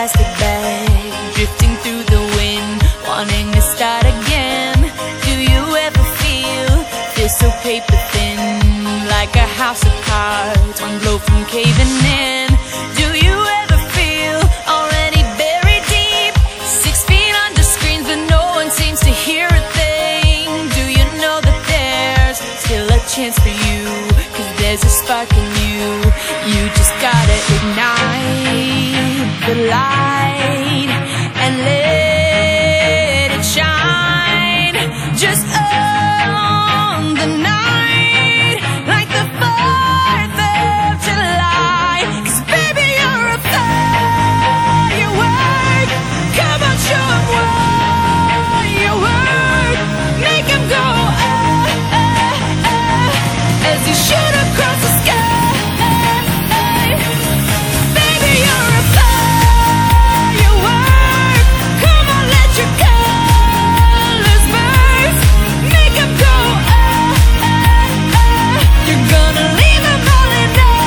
plastic bag, drifting through the wind, wanting to start again. Do you ever feel so paper thin, like a house of cards, one blow from caving in? Do you ever feel already buried deep, 6 feet under screens but no one seems to hear a thing? Do you know that there's still a chance for you, 'cause there's a spark in you? You just gotta ignite the light and let it shine. Just on the night, like the 4th of July. 'Cause baby, you're a firework. Come on, show 'em what you work. Make 'em go as you shoot across the sky. Baby, you're a firework. Come on, let your colors burst. Make 'em go you're gonna leave 'em all in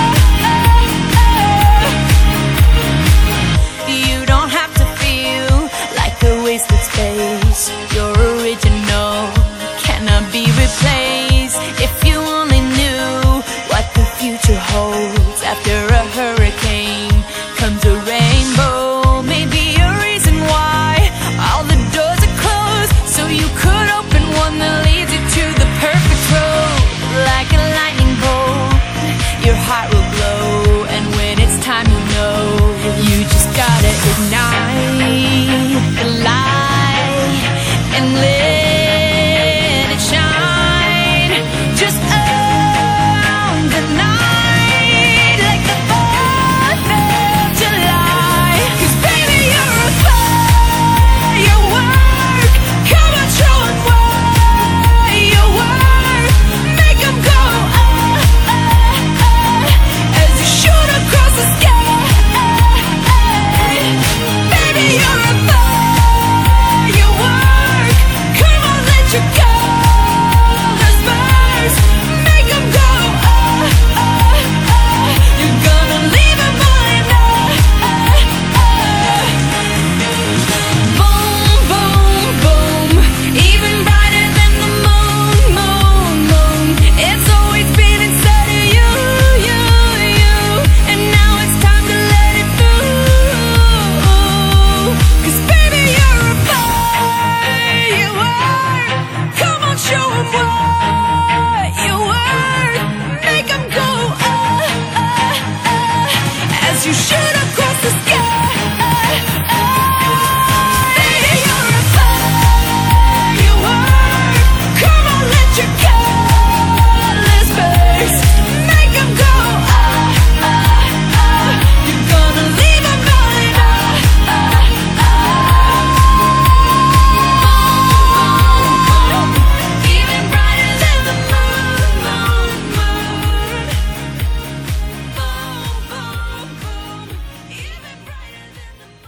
You don't have to feel like a wasted space. You're original, cannot be replaced. If you only knew what the future holds, after a hurricane comes a rainbow. Maybe a reason why all the doors are closed, so you could open one that leads you to the perfect road. Like a lightning bolt, your heart will glow, and when it's time, you know you just gotta ignite the light and let it shine. Just on the night, like the 4th of July. 'Cause baby, you're a firework. Come on, show 'em what you work. Make 'em go as you shoot across the sky. Baby, you're a firework. Come on, let your colors burst. Make 'em go you're gonna leave 'em all in Boom, boom, boom. Even brighter than the moon, moon, moon. It's always been inside of you, you, you. And now it's time to let it through. 'Cause baby, you're a firework. Come on, show 'em what you work. Make 'em go as you shoot across the sky. Baby, you're a firework. Come on, let your colors burst. Make 'em go you're gonna leave 'em all in Even brighter than the moon, moon, moon. Boom, boom, boom. Even brighter than the moon.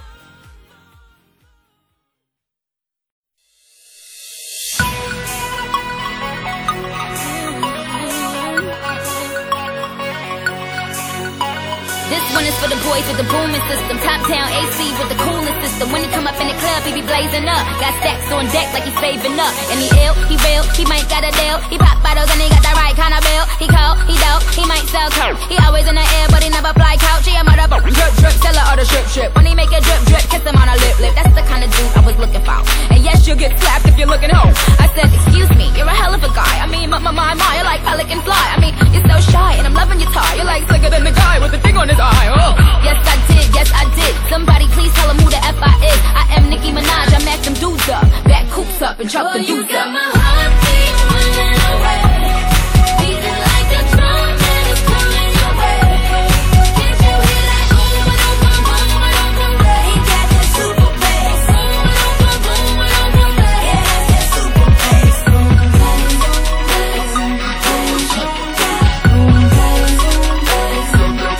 This one is for the boys with the booming system. Top town AC with the coolest system. When he come up in the club, he be blazing up. Got stacks on deck like he's saving up. And he ill, he real, he might got a deal. He pop bottles and he got the right kind of bill. He cold, he dope, he might sell coke. He always in the air, but he never fly couch. He a mother drip drip, seller or the strip strip. When he make a drip drip, kiss him on a lip lip. That's the kind of dude I was looking for. And yes, you'll get slapped if you're looking home. I said, excuse me, you're a hell of a guy. I mean, my, you're like pelican fly. I mean, you're so shy and I'm loving your tie. You're like slicker than the guy with the thing on his eye. Oh. Yes, I did, yes, I did. Somebody please tell him who the F I is. I am Nicki Minaj, I mack them dudes up. Back coops up and chop the dudes up. My heartbeat running away. Beating like a drum and it's coming your way. Can't you hear that boom, boom, boom, boom, boom, boom? He got that super bass. Boom, boom, boom, boom, boom, boom. Yeah, that's that super bass. Boom, bass, boom, bass, boom, bass, boom, bass.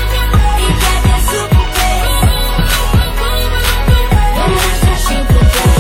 He got that super bass.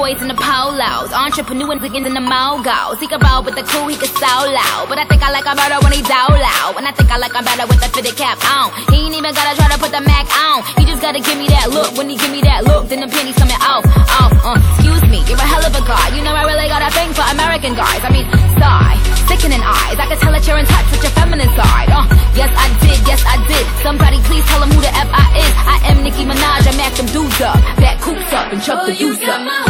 boys in the polos, entrepreneurs again in the moguls. He can roll with the cool, he can so loud. But I think I like him better when he's out loud. And I think I like him better with the fitted cap on. He ain't even gotta try to put the Mac on. He just gotta give me that look. When he give me that look, then the pennies coming off. Excuse me, you're a hell of a guy. You know I really got a thing for American guys. I mean, sigh, sickening eyes. I can tell that you're in touch with your feminine side. Yes I did. Somebody please tell him who the F I is. I am Nicki Minaj, I mack them dudes up, back coops up and chuck the deuce up.